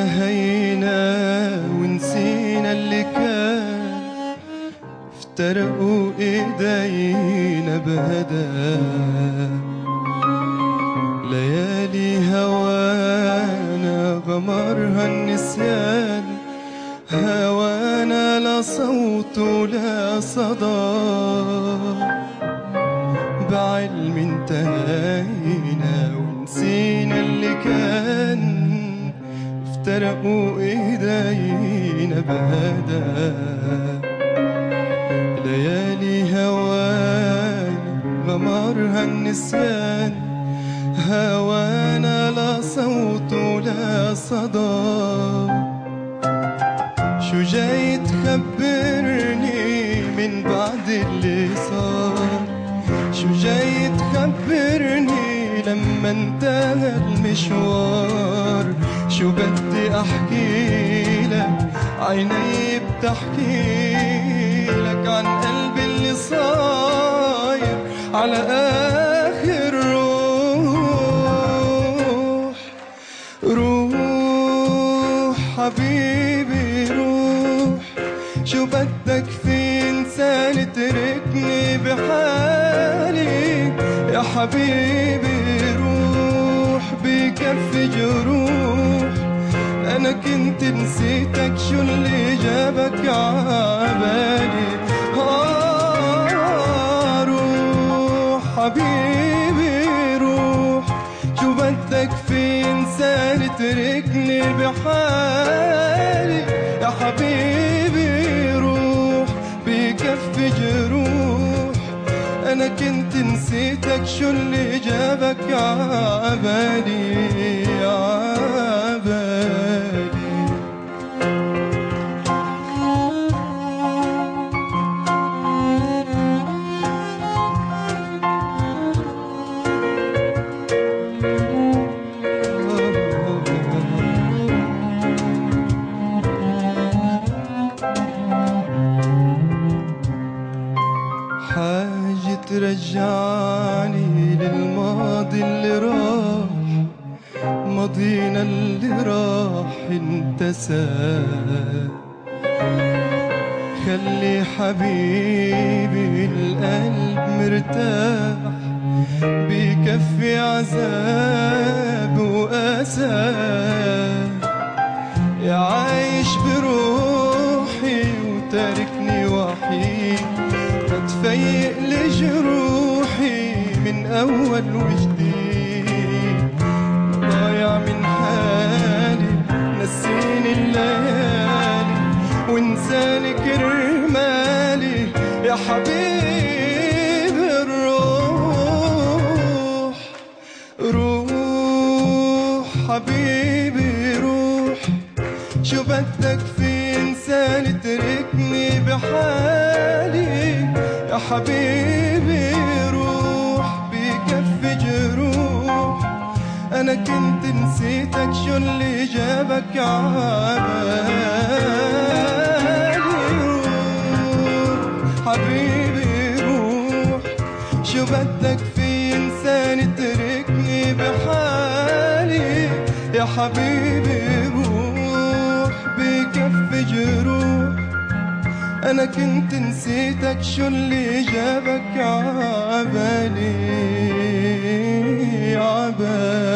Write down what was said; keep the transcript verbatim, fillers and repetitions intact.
انتهينا ونسينا اللي كان، افترقوا ايدينا بهدى. ليالي هوانا غمرها النسيان، هوانا لا صوت ولا صدى. بعلم انتهينا ونسينا اللي كان، افترقوا ايدينا بهدى. ليالي هوانا غمرها النسيان، هوانا لا صوت ولا صدى. شو جاي تخبرني من بعد اللي صار؟ شو جاي تخبرني لما انتهى المشوار؟ شو بدي احكي لك، عيني بتحكي لك عن قلبي اللي صاير على اخر روح. روح حبيبي روح، شو بدك في انسان تركني بحالي؟ يا حبيبي روح بكفي جروح، انا كنت نسيتك شو اللي جابك عبالي. آه روح حبيبي روح، شو بدك في انسان تركني بحالي؟ يا حبيبي روح بكفي جروح، انا كنت نسيتك شو اللي جابك عبالي عبالي. حاجة ترجعني للماضي اللي راح، ماضينا اللي راح انتسى. خلي حبيبي القلب مرتاح، بكفي عذاب وأسى. يا عايش بروحي وتاركني وحيد، تفيق لجروحي من أول وجديد. ضايع من حالي نسيني الليالي، وانساني كرمالي. يا حبيبي الروح روح حبيبي روح، شو بدك في انسان تركني بحالي؟ يا حبيبي روح بكفي جروح، انا كنت نسيتك شو اللي جابك عبالي. روح حبيبي روح، شو بدك في انسان تركني بحالي؟ يا حبيبي روح بكفي جروح، أنا كنت نسيتك شو اللي جابك عبالي عبالي.